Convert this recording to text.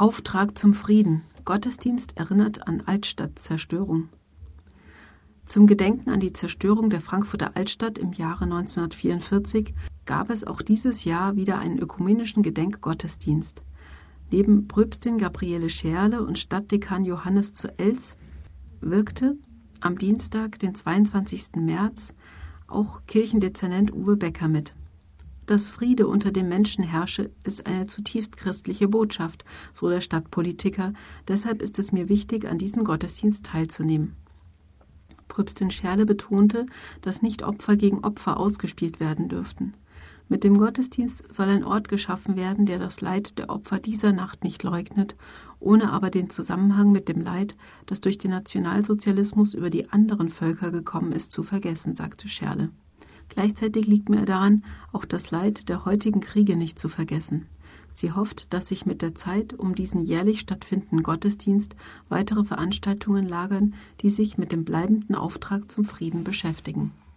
Auftrag zum Frieden. Gottesdienst erinnert an Altstadtzerstörung. Zum Gedenken an die Zerstörung der Frankfurter Altstadt im Jahre 1944 gab es auch dieses Jahr wieder einen ökumenischen Gedenkgottesdienst. Neben Pröpstin Gabriele Scherle und Stadtdekan Johannes zu Els wirkte am Dienstag, den 22. März, auch Kirchendezernent Uwe Becker mit. Dass Friede unter den Menschen herrsche, ist eine zutiefst christliche Botschaft, so der Stadtpolitiker. Deshalb ist es mir wichtig, an diesem Gottesdienst teilzunehmen. Pröpstin Scherle betonte, dass nicht Opfer gegen Opfer ausgespielt werden dürften. Mit dem Gottesdienst soll ein Ort geschaffen werden, der das Leid der Opfer dieser Nacht nicht leugnet, ohne aber den Zusammenhang mit dem Leid, das durch den Nationalsozialismus über die anderen Völker gekommen ist, zu vergessen, sagte Scherle. Gleichzeitig liegt mir daran, auch das Leid der heutigen Kriege nicht zu vergessen. Sie hofft, dass sich mit der Zeit um diesen jährlich stattfindenden Gottesdienst weitere Veranstaltungen lagern, die sich mit dem bleibenden Auftrag zum Frieden beschäftigen.